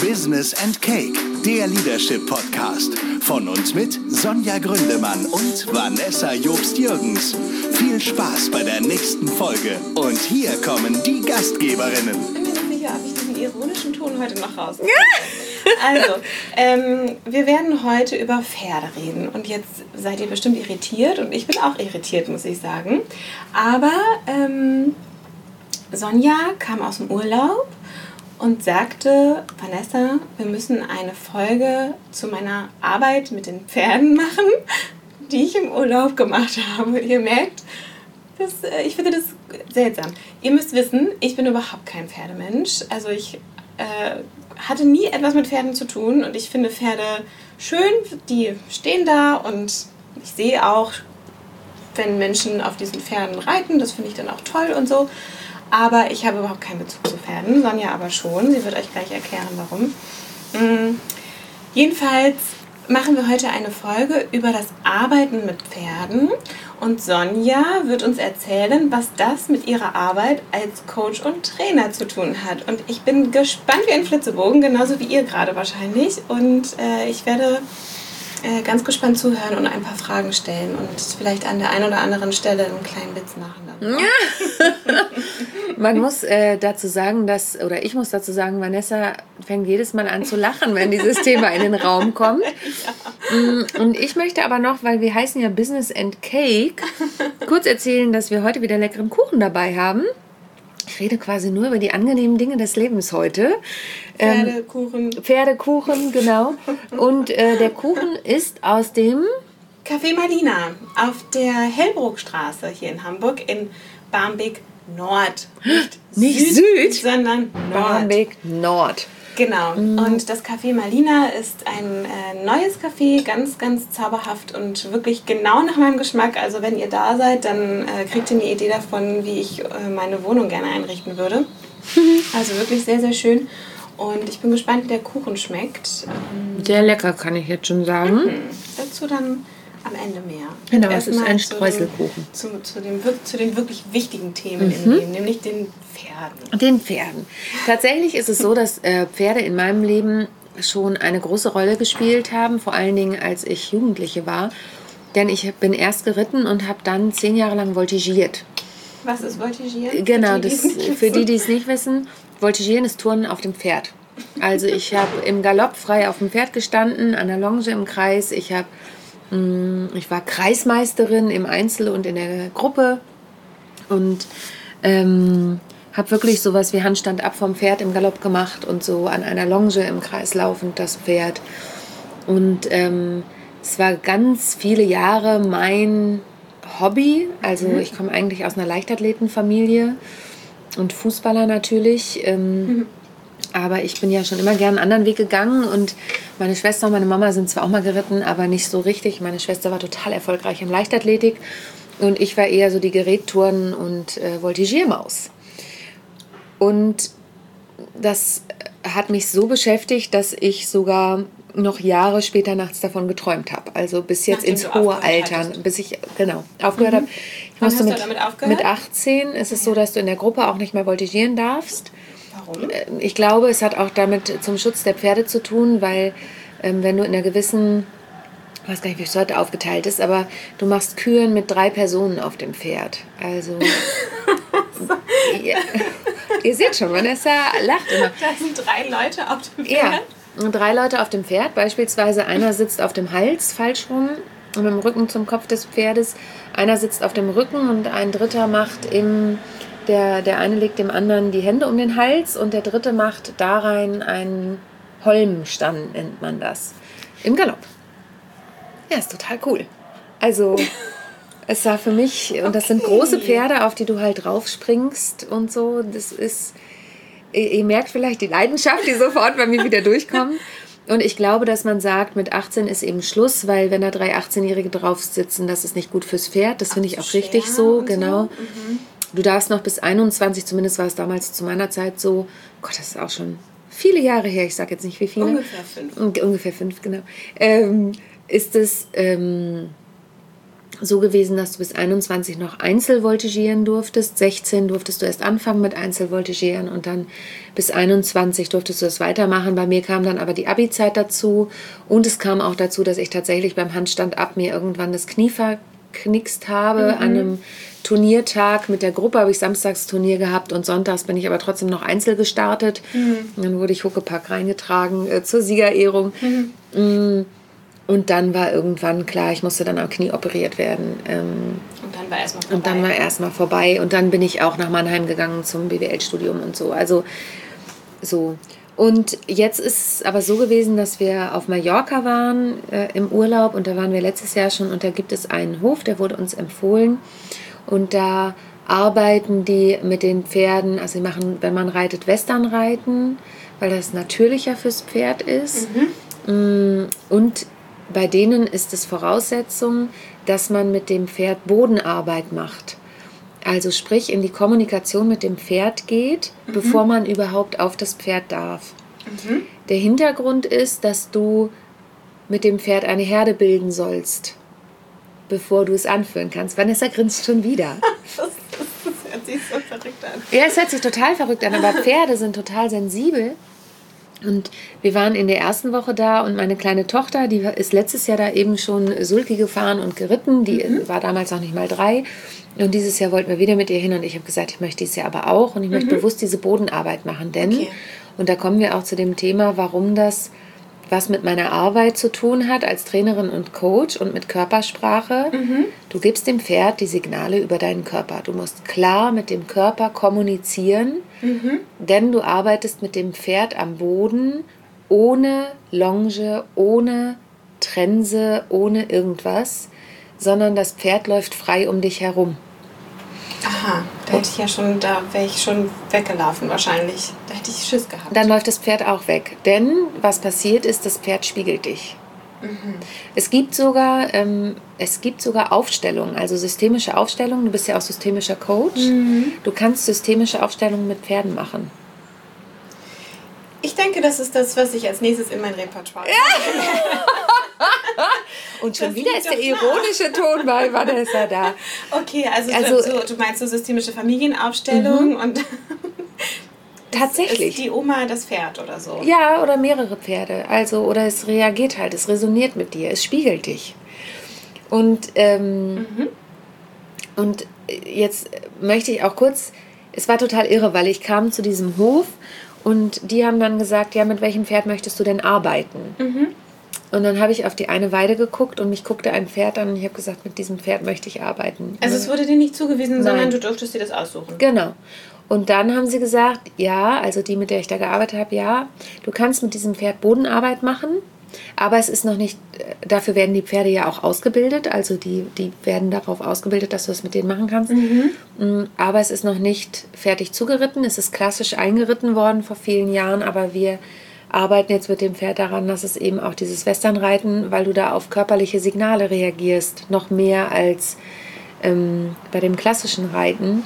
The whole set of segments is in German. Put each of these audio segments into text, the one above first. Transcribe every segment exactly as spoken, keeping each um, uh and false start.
Business and Cake, der Leadership-Podcast. Von und mit Sonja Gründemann und Vanessa Jobst-Jürgens. Viel Spaß bei der nächsten Folge. Und hier kommen die Gastgeberinnen. Ich bin mir nicht sicher, ob ich diesen ironischen Ton heute noch raus. Also, ähm, wir werden heute über Pferde reden. Und jetzt seid ihr bestimmt irritiert. Und ich bin auch irritiert, muss ich sagen. Aber ähm, Sonja kam aus dem Urlaub und sagte, Vanessa, wir müssen eine Folge zu meiner Arbeit mit den Pferden machen, die ich im Urlaub gemacht habe. Ihr merkt, das, äh, ich finde das seltsam. Ihr müsst wissen, ich bin überhaupt kein Pferdemensch. Also ich äh, hatte nie etwas mit Pferden zu tun und ich finde Pferde schön, die stehen da und ich sehe auch, wenn Menschen auf diesen Pferden reiten, das finde ich dann auch toll und so. Aber ich habe überhaupt keinen Bezug zu Pferden, Sonja aber schon. Sie wird euch gleich erklären, warum. Mhm. Jedenfalls machen wir heute eine Folge über das Arbeiten mit Pferden. Und Sonja wird uns erzählen, was das mit ihrer Arbeit als Coach und Trainer zu tun hat. Und ich bin gespannt wie ein Flitzebogen, genauso wie ihr gerade wahrscheinlich. Und äh, ich werde äh, ganz gespannt zuhören und ein paar Fragen stellen und vielleicht an der einen oder anderen Stelle einen kleinen Witz machen. Ja. Man muss äh, dazu sagen, dass, oder ich muss dazu sagen, Vanessa fängt jedes Mal an zu lachen, wenn dieses Thema in den Raum kommt. Ja. Und ich möchte aber noch, weil wir heißen ja Business and Cake, kurz erzählen, dass wir heute wieder leckeren Kuchen dabei haben. Ich rede quasi nur über die angenehmen Dinge des Lebens heute. Pferdekuchen. Ähm, Pferdekuchen, genau. Und äh, der Kuchen ist aus dem Café Malina auf der Hellbruckstraße hier in Hamburg in Barmbek Nord. Nicht, Nicht Süd, Süd, sondern Nord. Barmbek Nord. Genau. Mm. Und das Café Malina ist ein äh, neues Café, ganz, ganz zauberhaft und wirklich genau nach meinem Geschmack. Also wenn ihr da seid, dann äh, kriegt ihr eine Idee davon, wie ich äh, meine Wohnung gerne einrichten würde. Also wirklich sehr, sehr schön. Und ich bin gespannt, wie der Kuchen schmeckt. Ähm, sehr lecker, kann ich jetzt schon sagen. Mhm. Dazu dann am Ende mehr. Genau, es ist ein Streuselkuchen. Zu, dem, zu, zu, dem, zu den wirklich wichtigen Themen mhm. im Leben, nämlich den Pferden. Den Pferden. Tatsächlich ist es so, dass äh, Pferde in meinem Leben schon eine große Rolle gespielt haben, vor allen Dingen als ich Jugendliche war. Denn ich bin erst geritten und habe dann zehn Jahre lang voltigiert. Was ist Voltigieren? Genau, für die, das, für die, die es nicht wissen, Voltigieren ist Turnen auf dem Pferd. Also ich habe im Galopp frei auf dem Pferd gestanden, an der Longe im Kreis. Ich habe Ich war Kreismeisterin im Einzel und in der Gruppe und ähm, habe wirklich sowas wie Handstand ab vom Pferd im Galopp gemacht und so an einer Longe im Kreis laufend das Pferd. Und ähm, es war ganz viele Jahre mein Hobby. Also mhm. ich komme eigentlich aus einer Leichtathletenfamilie und Fußballer natürlich. Ähm, mhm. Aber ich bin ja schon immer gerne einen anderen Weg gegangen und meine Schwester und meine Mama sind zwar auch mal geritten, aber nicht so richtig. Meine Schwester war total erfolgreich in Leichtathletik und ich war eher so die Gerätturnen- und äh, Voltigiermaus. Und das hat mich so beschäftigt, dass ich sogar noch Jahre später nachts davon geträumt habe. Also bis jetzt Nachdem ins hohe Alter, hattest. bis ich genau aufgehört mhm. habe. Ich Wann musste hast mit, du damit aufgehört? Mit achtzehn ist es so, dass du in der Gruppe auch nicht mehr voltigieren darfst. Warum? Ich glaube, es hat auch damit zum Schutz der Pferde zu tun, weil ähm, wenn du in einer gewissen, ich weiß gar nicht, wie es heute aufgeteilt ist, aber du machst Küren mit drei Personen auf dem Pferd. Also, ihr, ihr seht schon, Vanessa lacht immer. Da sind drei Leute auf dem Pferd? Ja, drei Leute auf dem Pferd. Beispielsweise einer sitzt auf dem Hals, falsch rum, mit dem Rücken zum Kopf des Pferdes. Einer sitzt auf dem Rücken und ein dritter macht im... Der, der eine legt dem anderen die Hände um den Hals und der dritte macht da rein einen Holmstand, nennt man das, im Galopp. Ja, ist total cool. Also es war für mich, und das okay. sind große Pferde, auf die du halt draufspringst und so, das ist, ihr, ihr merkt vielleicht die Leidenschaft, die sofort bei mir wieder durchkommt. Und ich glaube, dass man sagt, mit achtzehn ist eben Schluss, weil wenn da drei achtzehnjährige drauf sitzen, das ist nicht gut fürs Pferd. Das finde ich auch richtig so, genau. So. Mhm. Du darfst noch bis einundzwanzig, zumindest war es damals zu meiner Zeit so, Gott, das ist auch schon viele Jahre her, ich sage jetzt nicht wie viele. Ungefähr fünf. Ungefähr fünf, genau. Ähm, ist es, ähm, so gewesen, dass du bis einundzwanzig noch Einzelvoltigieren durftest. sechzehn durftest du erst anfangen mit Einzelvoltigieren und dann bis einundzwanzig durftest du das weitermachen. Bei mir kam dann aber die Abi-Zeit dazu und es kam auch dazu, dass ich tatsächlich beim Handstand ab mir irgendwann das Knie verknickst habe. Mhm. An einem Turniertag mit der Gruppe habe ich samstags Turnier gehabt und sonntags bin ich aber trotzdem noch einzeln gestartet. Mhm. Und dann wurde ich Huckepack reingetragen äh, zur Siegerehrung. Mhm. Mhm. Und dann war irgendwann klar, ich musste dann am Knie operiert werden. Ähm, und dann war erstmal vorbei. Und dann war erstmal vorbei. Und dann bin ich auch nach Mannheim gegangen zum B W L-Studium und so. Also so. Und jetzt ist es aber so gewesen, dass wir auf Mallorca waren äh, im Urlaub. Und da waren wir letztes Jahr schon. Und da gibt es einen Hof, der wurde uns empfohlen. Und da arbeiten die mit den Pferden. Also sie machen, wenn man reitet, Westernreiten, weil das natürlicher fürs Pferd ist. Mhm. Und bei denen ist es Voraussetzung, dass man mit dem Pferd Bodenarbeit macht. Also sprich in die Kommunikation mit dem Pferd geht, mhm. bevor man überhaupt auf das Pferd darf. Mhm. Der Hintergrund ist, dass du mit dem Pferd eine Herde bilden sollst, bevor du es anführen kannst. Vanessa grinst schon wieder. Das, das, das hört sich so verrückt an. Ja, es hört sich total verrückt an, aber Pferde sind total sensibel. Und wir waren in der ersten Woche da und meine kleine Tochter, die ist letztes Jahr da eben schon Sulky gefahren und geritten. Die mhm. war damals noch nicht mal drei. Und dieses Jahr wollten wir wieder mit ihr hin und ich habe gesagt, ich möchte dieses Jahr aber auch und ich mhm. möchte bewusst diese Bodenarbeit machen. Denn, okay. und da kommen wir auch zu dem Thema, warum das was mit meiner Arbeit zu tun hat als Trainerin und Coach und mit Körpersprache. Mhm. Du gibst dem Pferd die Signale über deinen Körper. Du musst klar mit dem Körper kommunizieren, mhm. denn du arbeitest mit dem Pferd am Boden ohne Longe, ohne Trense, ohne irgendwas, sondern das Pferd läuft frei um dich herum. Aha, da hätte ich ja schon, da wäre ich schon weggelaufen wahrscheinlich. Da hätte ich Schiss gehabt. Dann läuft das Pferd auch weg. Denn was passiert ist, das Pferd spiegelt dich. Mhm. Es gibt sogar, ähm, es gibt sogar Aufstellungen, also systemische Aufstellungen. Du bist ja auch systemischer Coach. Mhm. Du kannst systemische Aufstellungen mit Pferden machen. Ich denke, das ist das, was ich als nächstes in mein Repertoire ja. Und schon das wieder ist der ironische Ton bei Vanessa da. Okay, also, also so, du meinst so systemische Familienaufstellung mhm. und tatsächlich ist die Oma das Pferd oder so? Ja, oder mehrere Pferde. Also oder es reagiert halt, es resoniert mit dir, es spiegelt dich. Und ähm, mhm. und jetzt möchte ich auch kurz, es war total irre, weil ich kam zu diesem Hof und die haben dann gesagt, ja, mit welchem Pferd möchtest du denn arbeiten? Mhm. Und dann habe ich auf die eine Weide geguckt und mich guckte ein Pferd an und ich habe gesagt, mit diesem Pferd möchte ich arbeiten. Also es wurde dir nicht zugewiesen, Nein. sondern du durftest dir das aussuchen? Genau. Und dann haben sie gesagt, ja, also die, mit der ich da gearbeitet habe, ja, du kannst mit diesem Pferd Bodenarbeit machen, aber es ist noch nicht, dafür werden die Pferde ja auch ausgebildet, also die, die werden darauf ausgebildet, dass du das mit denen machen kannst. Mhm. Aber es ist noch nicht fertig zugeritten, es ist klassisch eingeritten worden vor vielen Jahren, aber wir arbeiten jetzt mit dem Pferd daran, dass es eben auch dieses Westernreiten, weil du da auf körperliche Signale reagierst, noch mehr als ähm, bei dem klassischen Reiten.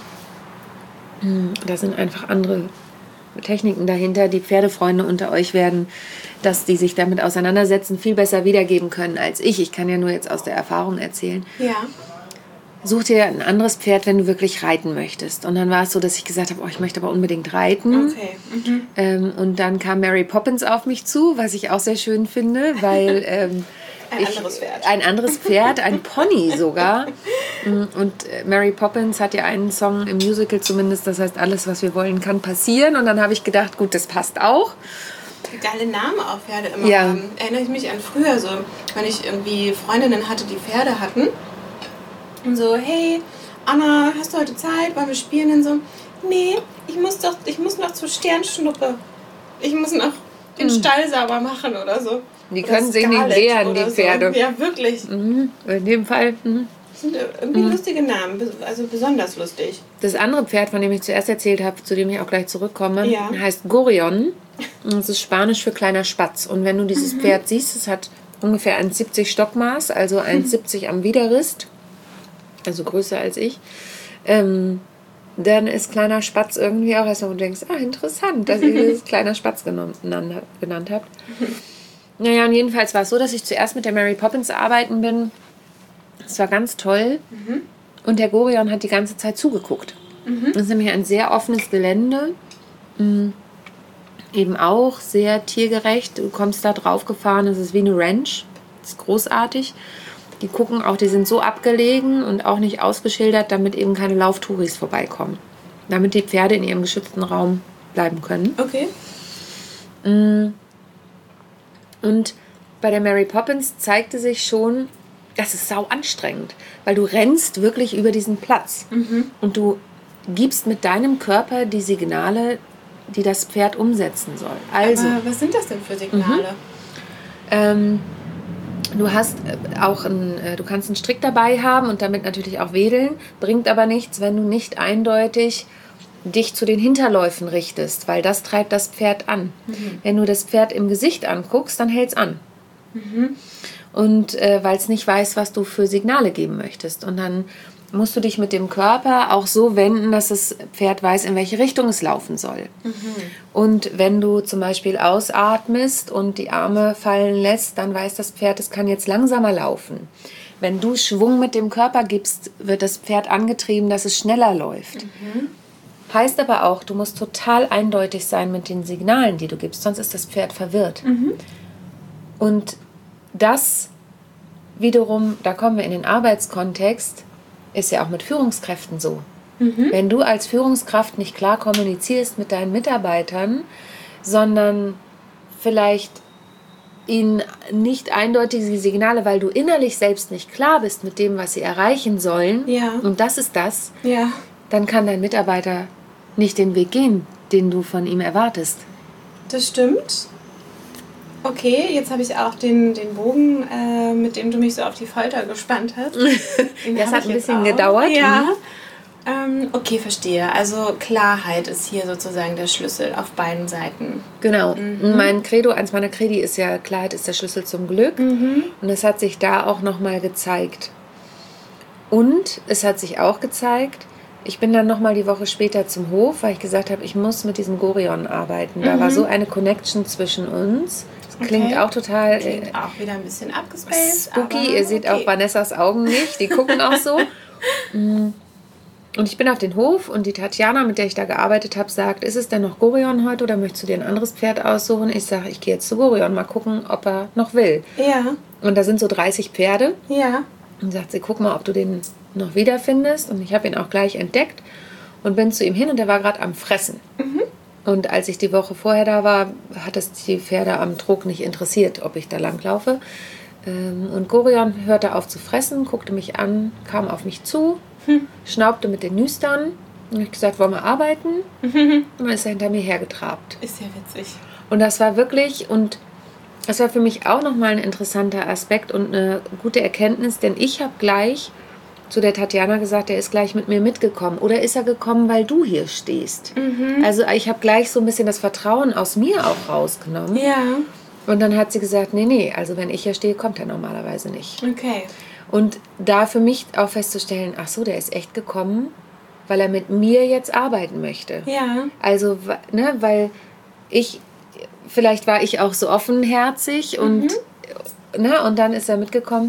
Da sind einfach andere Techniken dahinter. Die Pferdefreunde unter euch werden, dass die sich damit auseinandersetzen, viel besser wiedergeben können als ich. Ich kann ja nur jetzt aus der Erfahrung erzählen. Ja. Such dir ein anderes Pferd, wenn du wirklich reiten möchtest. Und dann war es so, dass ich gesagt habe, oh, ich möchte aber unbedingt reiten. Okay. Mhm. Ähm, und dann kam Mary Poppins auf mich zu, was ich auch sehr schön finde, weil ähm, ein ich, anderes Pferd. Ein anderes Pferd, ein Pony sogar. Und Mary Poppins hat ja einen Song im Musical zumindest, das heißt, alles, was wir wollen, kann passieren. Und dann habe ich gedacht, gut, das passt auch. Geile Namen auch Pferde immer ja. haben. Erinnere ich mich an früher so, wenn ich irgendwie Freundinnen hatte, die Pferde hatten. Und so, hey, Anna, hast du heute Zeit? Wollen wir spielen? Und so, nee, ich muss doch, ich muss noch zur Sternschnuppe. Ich muss noch den hm. Stall sauber machen oder so. Die oder können sich nicht wehren, die Pferde. So. Ja, wirklich. Mhm. In dem Fall. Mhm. Das sind irgendwie mhm. lustige Namen, also besonders lustig. Das andere Pferd, von dem ich zuerst erzählt habe, zu dem ich auch gleich zurückkomme, ja. heißt Gorion. Das ist Spanisch für kleiner Spatz. Und wenn du dieses mhm. Pferd siehst, es hat ungefähr eins Komma siebzig Stockmaß, also eins Komma siebzig am Widerrist. Also größer als ich, ähm, dann ist kleiner Spatz irgendwie auch erstmal, wo du denkst, ah, interessant, dass ihr das kleiner Spatz genannt, genannt habt. Naja, und jedenfalls war es so, dass ich zuerst mit der Mary Poppins arbeiten bin Es war ganz toll. Mhm. Und der Gorion hat die ganze Zeit zugeguckt. Mhm. Das ist nämlich ein sehr offenes Gelände. Mhm. Eben auch sehr tiergerecht. Du kommst da drauf gefahren, das ist wie eine Ranch. Das ist großartig. Die gucken auch, die sind so abgelegen und auch nicht ausgeschildert, damit eben keine Lauftouris vorbeikommen. Damit die Pferde in ihrem geschützten Raum bleiben können. Okay. Und bei der Mary Poppins zeigte sich schon, das ist sau anstrengend, weil du rennst wirklich über diesen Platz. Mhm. Und du gibst mit deinem Körper die Signale, die das Pferd umsetzen soll. Also, Aber was sind das denn für Signale? ähm, du hast auch ein, du kannst einen Strick dabei haben und damit natürlich auch wedeln, bringt aber nichts, wenn du nicht eindeutig dich zu den Hinterläufen richtest, weil das treibt das Pferd an. Mhm. Wenn du das Pferd im Gesicht anguckst, dann hält es an. Mhm. Und äh, weil es nicht weiß, was du für Signale geben möchtest. Und dann musst du dich mit dem Körper auch so wenden, dass das Pferd weiß, in welche Richtung es laufen soll. Mhm. Und wenn du zum Beispiel ausatmest und die Arme fallen lässt, dann weiß das Pferd, es kann jetzt langsamer laufen. Wenn du Schwung mit dem Körper gibst, wird das Pferd angetrieben, dass es schneller läuft. Mhm. Heißt aber auch, du musst total eindeutig sein mit den Signalen, die du gibst, sonst ist das Pferd verwirrt. Mhm. Und das wiederum, da kommen wir in den Arbeitskontext, ist ja auch mit Führungskräften so. Mhm. Wenn du als Führungskraft nicht klar kommunizierst mit deinen Mitarbeitern, sondern vielleicht ihnen nicht eindeutige Signale, weil du innerlich selbst nicht klar bist mit dem, was sie erreichen sollen, Ja. und das ist das, Ja. dann kann dein Mitarbeiter nicht den Weg gehen, den du von ihm erwartest. Das stimmt. Okay, jetzt habe ich auch den, den Bogen, äh, mit dem du mich so auf die Folter gespannt hast. Den Das habe hat ich ein jetzt bisschen auch. gedauert. Ja. Mhm. Ähm, okay, verstehe. Also Klarheit ist hier sozusagen der Schlüssel auf beiden Seiten. Genau. Mhm. Mein Credo, eins meiner Credi ist ja, Klarheit ist der Schlüssel zum Glück. Mhm. Und das hat sich da auch nochmal gezeigt. Und es hat sich auch gezeigt, ich bin dann nochmal die Woche später zum Hof, weil ich gesagt habe, ich muss mit diesem Gorion arbeiten. Da Mhm. war so eine Connection zwischen uns. Das klingt Okay. auch total Klingt äh, auch wieder ein bisschen abgespaced. spooky. aber Ihr seht okay. auch Vanessas Augen nicht, die gucken auch so. Mm. Und ich bin auf den Hof und die Tatjana, mit der ich da gearbeitet habe, sagt, ist es denn noch Gorion heute oder möchtest du dir ein anderes Pferd aussuchen? Ich sage, ich gehe jetzt zu Gorion, mal gucken, ob er noch will. Ja, Und da sind so dreißig Pferde. ja. Und sagt sie, guck mal, ob du den noch wiederfindest. Und ich habe ihn auch gleich entdeckt und bin zu ihm hin und der war gerade am Fressen. Mhm. Und als ich die Woche vorher da war, hat es die Pferde am Trog nicht interessiert, ob ich da langlaufe. Ähm, Und Gorion hörte auf zu fressen, guckte mich an, kam auf mich zu, Hm. schnaubte mit den Nüstern. Und ich gesagt, wollen wir arbeiten? Mhm. Und dann ist er hinter mir hergetrabt. Ist ja witzig. Und das war wirklich, und das war für mich auch nochmal ein interessanter Aspekt und eine gute Erkenntnis, denn ich habe gleich zu der Tatjana gesagt, er ist gleich mit mir mitgekommen. Oder ist er gekommen, weil du hier stehst? Mhm. Also ich habe gleich so ein bisschen das Vertrauen aus mir auch rausgenommen. Ja, Und dann hat sie gesagt, nee, nee, also wenn ich hier stehe, kommt er normalerweise nicht. okay. Und da für mich auch festzustellen, ach so, der ist echt gekommen, weil er mit mir jetzt arbeiten möchte. Ja, Also, ne, weil ich, vielleicht war ich auch so offenherzig und, ne, und dann ist er mitgekommen.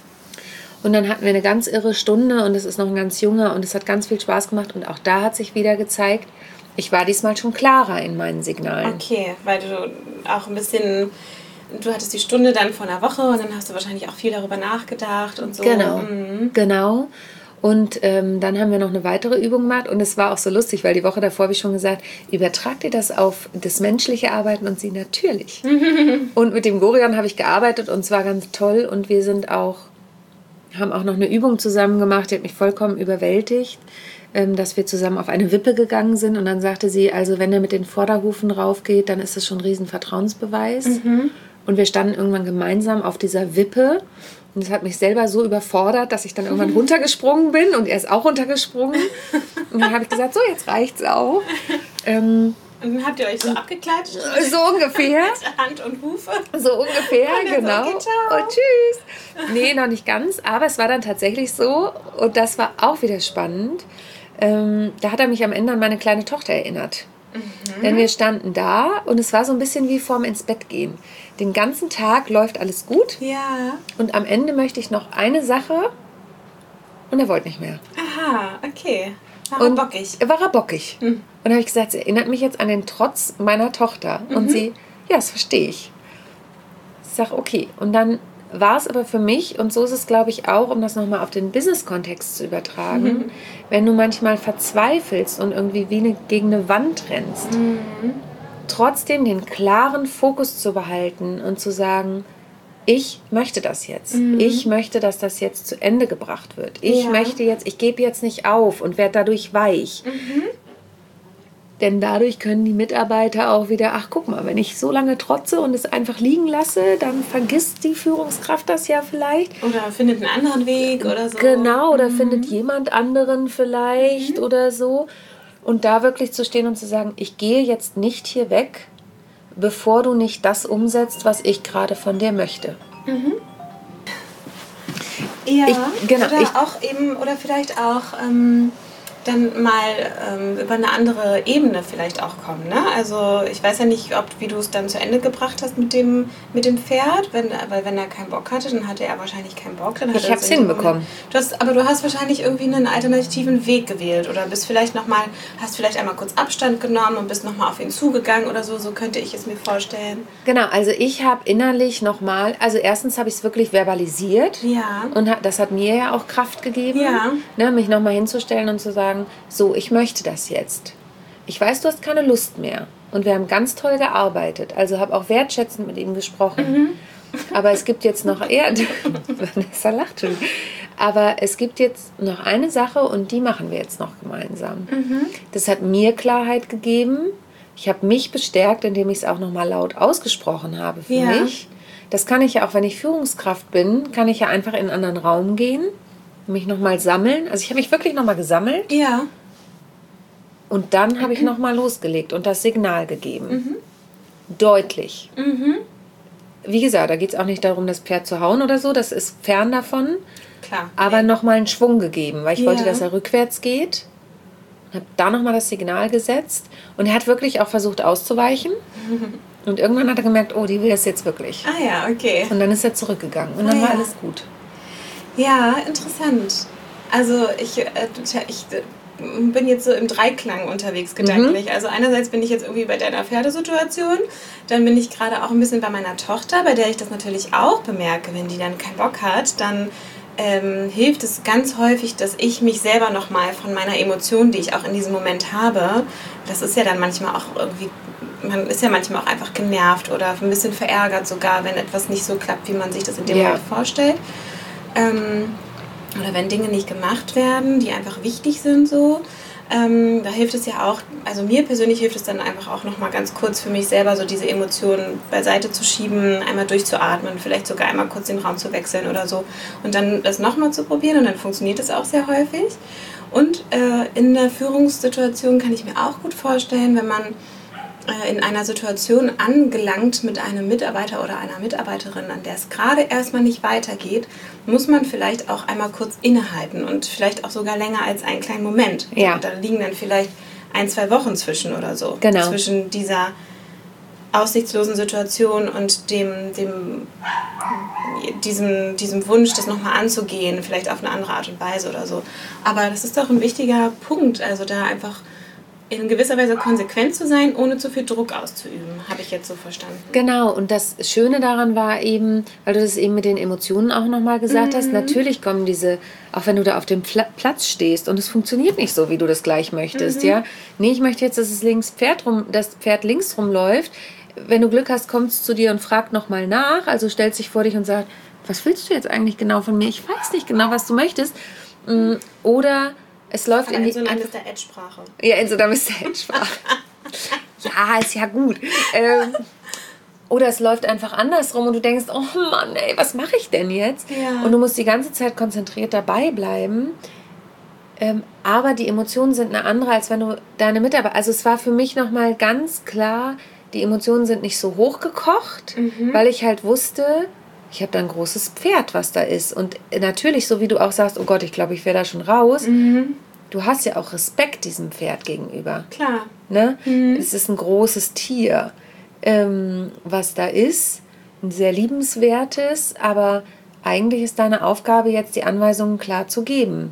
Und dann hatten wir eine ganz irre Stunde und es ist noch ein ganz junger und es hat ganz viel Spaß gemacht. Und auch da hat sich wieder gezeigt, ich war diesmal schon klarer in meinen Signalen. okay, weil du auch ein bisschen, du hattest die Stunde dann vor einer Woche und dann hast du wahrscheinlich auch viel darüber nachgedacht und so. Genau, Mhm. genau. Und ähm, dann haben wir noch eine weitere Übung gemacht und es war auch so lustig, weil die Woche davor habe ich schon gesagt, übertragt ihr das auf das menschliche Arbeiten und sie natürlich. Und mit dem Gorion habe ich gearbeitet und es war ganz toll und wir sind auch, haben auch noch eine Übung zusammen gemacht, die hat mich vollkommen überwältigt, ähm, dass wir zusammen auf eine Wippe gegangen sind und dann sagte sie, also wenn er mit den Vorderhufen raufgeht, dann ist das schon ein riesen Vertrauensbeweis. Mhm. Und wir standen irgendwann gemeinsam auf dieser Wippe. Und das hat mich selber so überfordert, dass ich dann irgendwann runtergesprungen bin. Und er ist auch runtergesprungen. Und dann habe ich gesagt, so, jetzt reicht's auch. Ähm, Und dann habt ihr euch so abgeklatscht? so ungefähr. Mit Hand und Hufe? So ungefähr, Und dann so, genau. okay, ciao. Und tschüss. Nee, noch nicht ganz. Aber es war dann tatsächlich so. Und das war auch wieder spannend. Ähm, da hat er mich am Ende an meine kleine Tochter erinnert. Mhm. Denn wir standen da und es war so ein bisschen wie vorm ins Bett gehen. Den ganzen Tag läuft alles gut Ja. und am Ende möchte ich noch eine Sache Und er wollte nicht mehr. Aha, okay. War und er bockig? War er bockig. Hm. Und dann habe ich gesagt, es erinnert mich jetzt an den Trotz meiner Tochter. Mhm. Und sie, ja, das verstehe ich. Ich sage, okay. Und dann war es aber für mich, und so ist es, glaube ich, auch, um das nochmal auf den Business-Kontext zu übertragen, mhm. wenn du manchmal verzweifelst und irgendwie wie eine, gegen eine Wand rennst, mhm. trotzdem den klaren Fokus zu behalten und zu sagen, ich möchte das jetzt. Mhm. Ich möchte, dass das jetzt zu Ende gebracht wird. Ich ja. möchte jetzt, ich gebe jetzt nicht auf und werde dadurch weich. Mhm. Denn dadurch können die Mitarbeiter auch wieder, ach guck mal, wenn ich so lange trotze und es einfach liegen lasse, dann vergisst die Führungskraft das ja vielleicht. Oder findet einen anderen Weg oder so. Genau, oder mhm. findet jemand anderen vielleicht mhm. oder so. Und da wirklich zu stehen und zu sagen, ich gehe jetzt nicht hier weg, bevor du nicht das umsetzt, was ich gerade von dir möchte. Mhm. Ja, ich, genau, oder ich, auch eben, oder vielleicht auch ähm, dann mal ähm, über eine andere Ebene vielleicht auch kommen. Ne? Also ich weiß ja nicht, ob wie du es dann zu Ende gebracht hast mit dem, mit dem Pferd, wenn, weil wenn er keinen Bock hatte, dann hatte er wahrscheinlich keinen Bock. Dann hat ich habe es hinbekommen. Du hast, aber du hast wahrscheinlich irgendwie einen alternativen Weg gewählt oder bist vielleicht noch mal, hast vielleicht einmal kurz Abstand genommen und bist nochmal auf ihn zugegangen oder so, so könnte ich es mir vorstellen. Genau, also ich habe innerlich nochmal, also erstens habe ich es wirklich verbalisiert ja. und das hat mir ja auch Kraft gegeben, ja. ne, mich nochmal hinzustellen und zu sagen, so, ich möchte das jetzt. Ich weiß, du hast keine Lust mehr. Und wir haben ganz toll gearbeitet. Also habe auch wertschätzend mit ihm gesprochen. Mhm. Aber es gibt jetzt noch eher... Vanessa lacht schon. Aber es gibt jetzt noch eine Sache und die machen wir jetzt noch gemeinsam. Mhm. Das hat mir Klarheit gegeben. Ich habe mich bestärkt, indem ich es auch nochmal laut ausgesprochen habe für ja. mich. Das kann ich ja auch, wenn ich Führungskraft bin, kann ich ja einfach in einen anderen Raum gehen, mich nochmal sammeln. Also ich habe mich wirklich nochmal gesammelt. Ja. Und dann habe ich nochmal losgelegt und das Signal gegeben. Mhm. Deutlich. Mhm. Wie gesagt, da geht es auch nicht darum, das Pferd zu hauen oder so. Das ist fern davon. Klar. Aber ja. nochmal einen Schwung gegeben, weil ich ja. wollte, dass er rückwärts geht. Habe da nochmal das Signal gesetzt. Und er hat wirklich auch versucht auszuweichen. Mhm. Und irgendwann hat er gemerkt, oh, die will das jetzt wirklich. Ah ja, okay. Und dann ist er zurückgegangen. Und dann ah, war ja. alles gut. Ja, interessant. Also ich, äh, ich bin jetzt so im Dreiklang unterwegs gedanklich. Mhm. Also einerseits bin ich jetzt irgendwie bei deiner Pferdesituation, dann bin ich gerade auch ein bisschen bei meiner Tochter, bei der ich das natürlich auch bemerke, wenn die dann keinen Bock hat, dann ähm, hilft es ganz häufig, dass ich mich selber nochmal von meiner Emotion, die ich auch in diesem Moment habe, das ist ja dann manchmal auch irgendwie, man ist ja manchmal auch einfach genervt oder ein bisschen verärgert sogar, wenn etwas nicht so klappt, wie man sich das in dem ja. Moment vorstellt. Ähm, oder wenn Dinge nicht gemacht werden, die einfach wichtig sind so, ähm, da hilft es ja auch, also mir persönlich hilft es dann einfach auch nochmal ganz kurz für mich selber so diese Emotionen beiseite zu schieben, einmal durchzuatmen, vielleicht sogar einmal kurz den Raum zu wechseln oder so und dann das nochmal zu probieren und dann funktioniert das auch sehr häufig. Und äh, in der Führungssituation kann ich mir auch gut vorstellen, wenn man in einer Situation angelangt mit einem Mitarbeiter oder einer Mitarbeiterin, an der es gerade erstmal nicht weitergeht, muss man vielleicht auch einmal kurz innehalten und vielleicht auch sogar länger als einen kleinen Moment. Ja. Da liegen dann vielleicht ein, zwei Wochen zwischen oder so. Genau. Zwischen dieser aussichtslosen Situation und dem, dem, diesem, diesem Wunsch, das nochmal anzugehen, vielleicht auf eine andere Art und Weise oder so. Aber das ist doch ein wichtiger Punkt, also da einfach in gewisser Weise konsequent zu sein, ohne zu viel Druck auszuüben, habe ich jetzt so verstanden. Genau, und das Schöne daran war eben, weil du das eben mit den Emotionen auch nochmal gesagt mhm. hast, natürlich kommen diese, auch wenn du da auf dem Platz stehst und es funktioniert nicht so, wie du das gleich möchtest, mhm. ja. Nee, ich möchte jetzt, dass es links Pferd rum, das Pferd links rumläuft. Wenn du Glück hast, kommt es zu dir und fragt nochmal nach, also stellt sich vor dich und sagt, was willst du jetzt eigentlich genau von mir? Ich weiß nicht genau, was du möchtest. Oder es läuft aber in die... in so einer Mister Ed-Sprache. Ja, in so einer Mister Ed-Sprache. Ja, ist ja gut. Ähm, oder es läuft einfach andersrum und du denkst, oh Mann, ey, was mache ich denn jetzt? Ja. Und du musst die ganze Zeit konzentriert dabei bleiben. Ähm, aber die Emotionen sind eine andere, als wenn du deine Mitarbeiter... Also es war für mich nochmal ganz klar, die Emotionen sind nicht so hochgekocht, mhm. weil ich halt wusste... Ich habe da ein großes Pferd, was da ist. Und natürlich, so wie du auch sagst, oh Gott, ich glaube, ich wäre da schon raus. Mhm. Du hast ja auch Respekt diesem Pferd gegenüber. Klar. Ne? Mhm. Es ist ein großes Tier, ähm, was da ist. Ein sehr liebenswertes. Aber eigentlich ist deine Aufgabe jetzt, die Anweisungen klar zu geben.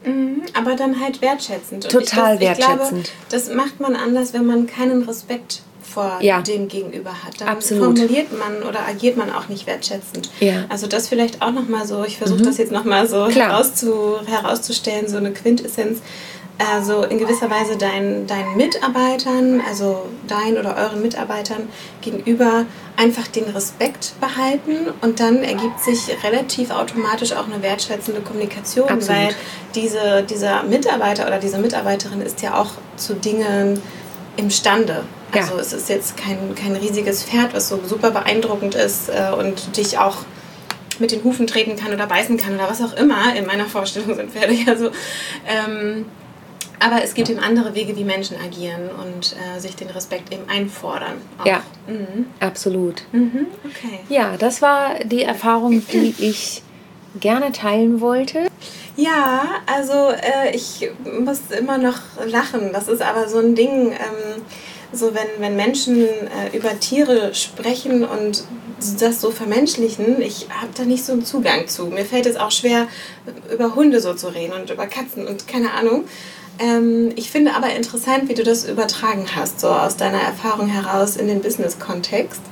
Mhm, aber dann halt wertschätzend. Und Total ich, das, ich wertschätzend. glaube, das macht man anders, wenn man keinen Respekt vor Ja. dem Gegenüber hat. Dann Absolut. formuliert man oder agiert man auch nicht wertschätzend. Ja. Also das vielleicht auch nochmal so, ich versuche das jetzt nochmal so Klar. herauszu, herauszustellen, so eine Quintessenz. Also in gewisser Weise deinen, deinen Mitarbeitern, also deinen oder euren Mitarbeitern gegenüber einfach den Respekt behalten und dann ergibt sich relativ automatisch auch eine wertschätzende Kommunikation, Absolut. weil diese, dieser Mitarbeiter oder diese Mitarbeiterin ist ja auch zu Dingen imstande. Ja. Also es ist jetzt kein, kein riesiges Pferd, was so super beeindruckend ist äh, und dich auch mit den Hufen treten kann oder beißen kann oder was auch immer. In meiner Vorstellung sind Pferde ja so. Ähm, aber es gibt eben andere Wege, wie Menschen agieren und äh, sich den Respekt eben einfordern. Auch. Ja, Mhm. absolut. Mhm. Okay. Ja, das war die Erfahrung, die ich gerne teilen wollte. Ja, also äh, ich muss immer noch lachen. Das ist aber so ein Ding, ähm, so wenn, wenn Menschen äh, über Tiere sprechen und das so vermenschlichen, ich habe da nicht so einen Zugang zu. Mir fällt es auch schwer, über Hunde so zu reden und über Katzen und keine Ahnung. Ähm, ich finde aber interessant, wie du das übertragen hast, so aus deiner Erfahrung heraus in den Business-Kontext.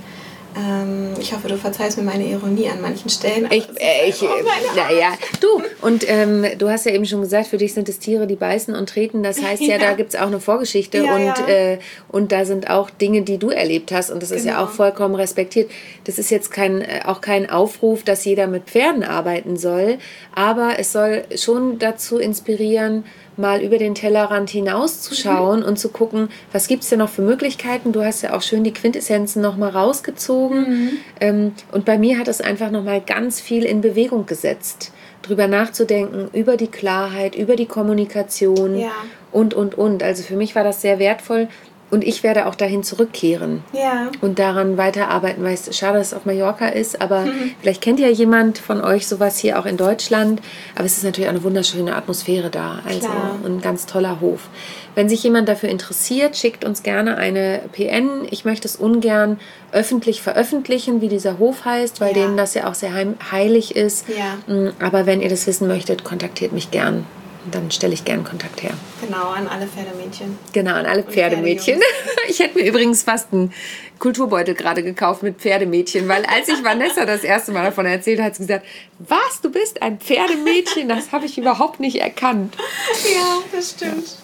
Ähm, ich hoffe, du verzeihst mir meine Ironie an manchen Stellen. Ich, äh, ich, naja, du, und ähm, du hast ja eben schon gesagt, für dich sind es Tiere, die beißen und treten. Das heißt ja, Ja. da gibt es auch eine Vorgeschichte Ja, und, ja. Äh, und da sind auch Dinge, die du erlebt hast und das ist ja Genau. auch vollkommen respektiert. Das ist jetzt kein, äh, auch kein Aufruf, dass jeder mit Pferden arbeiten soll, aber es soll schon dazu inspirieren, mal über den Tellerrand hinauszuschauen mhm. und zu gucken, was gibt es denn noch für Möglichkeiten. Du hast ja auch schön die Quintessenzen nochmal rausgezogen. Mhm. Ähm, und bei mir hat es einfach nochmal ganz viel in Bewegung gesetzt, drüber nachzudenken, über die Klarheit, über die Kommunikation Ja. und, und, und. Also für mich war das sehr wertvoll. Und ich werde auch dahin zurückkehren Ja. und daran weiterarbeiten, weil es schade, dass es auf Mallorca ist, aber mhm. vielleicht kennt ja jemand von euch sowas hier auch in Deutschland, aber es ist natürlich auch eine wunderschöne Atmosphäre da, also Klar. ein ganz toller Hof. Wenn sich jemand dafür interessiert, schickt uns gerne eine P N. Ich möchte es ungern öffentlich veröffentlichen, wie dieser Hof heißt, weil Ja. denen das ja auch sehr heim- heilig ist, Ja. aber wenn ihr das wissen möchtet, kontaktiert mich gern. Dann stelle ich gerne Kontakt her. Genau, an alle Pferdemädchen. Genau, an alle Pferdemädchen. Ich hätte mir übrigens fast einen Kulturbeutel gerade gekauft mit Pferdemädchen, weil als ich Vanessa das erste Mal davon erzählt hat, hat sie gesagt, was, du bist ein Pferdemädchen? Das habe ich überhaupt nicht erkannt. Ja, das stimmt. Ja.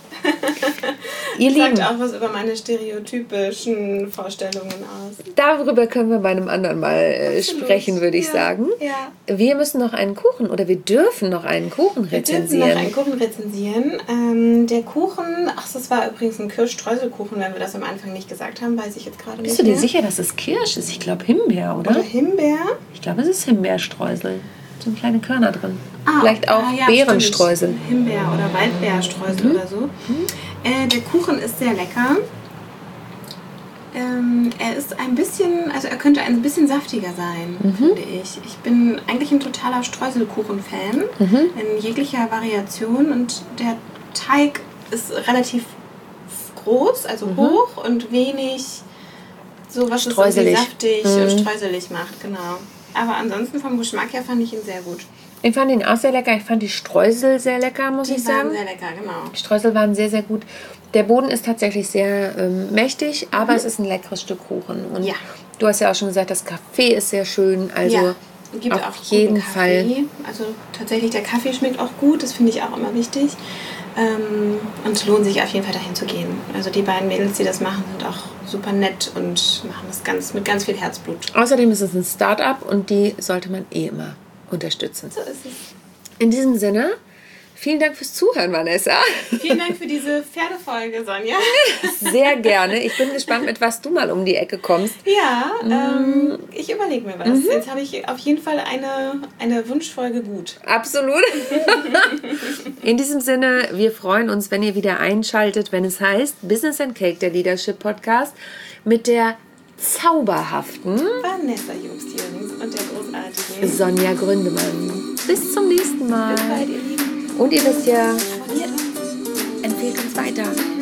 Ihr Lieben, sagt auch was über meine stereotypischen Vorstellungen aus. Darüber können wir bei einem anderen Mal äh, sprechen, würde ich ja. sagen. Ja. Wir müssen noch einen Kuchen oder wir dürfen noch einen Kuchen rezensieren. Wir dürfen noch einen Kuchen rezensieren. Ähm, der Kuchen, ach, das war übrigens ein Kirschstreuselkuchen, wenn wir das am Anfang nicht gesagt haben, weiß ich jetzt gerade nicht. Bist du dir mehr. sicher, dass es Kirsch ist? Ich glaube Himbeer, oder? Oder Himbeer? Ich glaube, es ist Himbeerstreusel. So kleine Körner drin. Ah, Vielleicht auch ah, ja, Beerenstreusel. stimmt. Himbeer- oder Waldbeerstreusel Mhm. oder so. Mhm. Äh, der Kuchen ist sehr lecker. Ähm, er ist ein bisschen, also er könnte ein bisschen saftiger sein, mhm. finde ich. Ich bin eigentlich ein totaler Streuselkuchen-Fan Mhm. in jeglicher Variation und der Teig ist relativ groß, also Mhm. hoch und wenig so was es irgendwie Streuselig. saftig Mhm. und streuselig macht, genau. Aber ansonsten vom Geschmack her fand ich ihn sehr gut. Ich fand ihn auch sehr lecker. Ich fand die Streusel sehr lecker, muss Die ich waren sagen. sehr lecker, genau. Die Streusel waren sehr, sehr gut. Der Boden ist tatsächlich sehr ähm, mächtig, aber es ist ein leckeres Stück Kuchen. Und Ja. du hast ja auch schon gesagt, das Kaffee ist sehr schön. Also ja, gibt auf auch guten jeden Kaffee. Fall. Also tatsächlich, der Kaffee schmeckt auch gut, das finde ich auch immer wichtig. Ähm, und es lohnt sich auf jeden Fall dahin zu gehen. Also die beiden Mädels, die das machen, sind auch super nett und machen das ganz, mit ganz viel Herzblut. Außerdem ist es ein Start-up und die sollte man eh immer unterstützen. So ist es. In diesem Sinne, vielen Dank fürs Zuhören, Vanessa. Vielen Dank für diese Pferdefolge, Sonja. Sehr gerne. Ich bin gespannt, mit was du mal um die Ecke kommst. Ja, ähm, ich überlege mir was. Mhm. Jetzt habe ich auf jeden Fall eine, eine Wunschfolge gut. Absolut. In diesem Sinne, wir freuen uns, wenn ihr wieder einschaltet, wenn es heißt Business and Cake, der Leadership Podcast, mit der zauberhaften Vanessa Jobst-Jürgens und der großartigen Sonja Gründemann. Bis zum nächsten Mal. Bis bald, ihr Lieben. Und ihr wisst ja, Abonniert uns. empfehlt uns weiter.